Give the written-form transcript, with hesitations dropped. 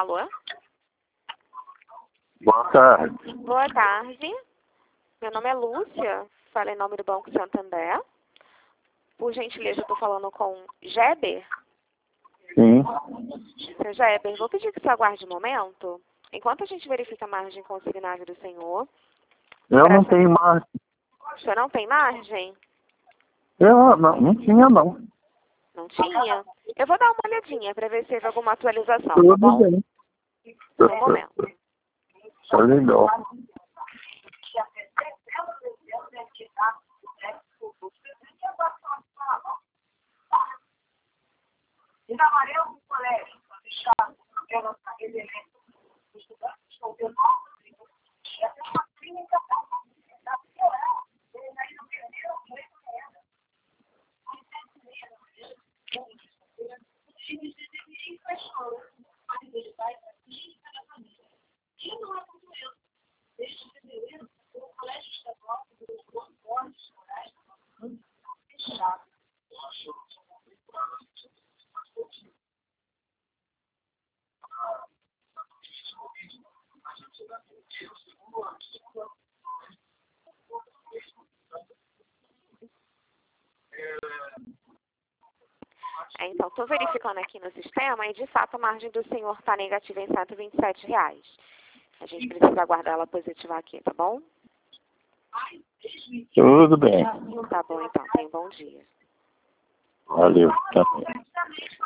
Alô? Boa tarde. Boa tarde. Meu nome é Lúcia, falo em nome do Banco Santander. Por gentileza, eu estou falando com Geber. Sim. Seu Geber, vou pedir que você aguarde um momento, enquanto a gente verifica a margem consignada do senhor. Eu não tenho margem. O senhor não tem margem? Eu não tinha, não. Não tinha? Eu vou dar uma olhadinha para ver se teve alguma atualização, tá Tudo bom? bem. Só um momento. Tá legal. Então, estou verificando aqui no sistema e, de fato, a margem do senhor está negativa em R$ 127. A gente precisa aguardar ela positivar aqui, tá bom? Tudo bem. Tá bom, então. Tenha um bom dia. Valeu. Tá bem.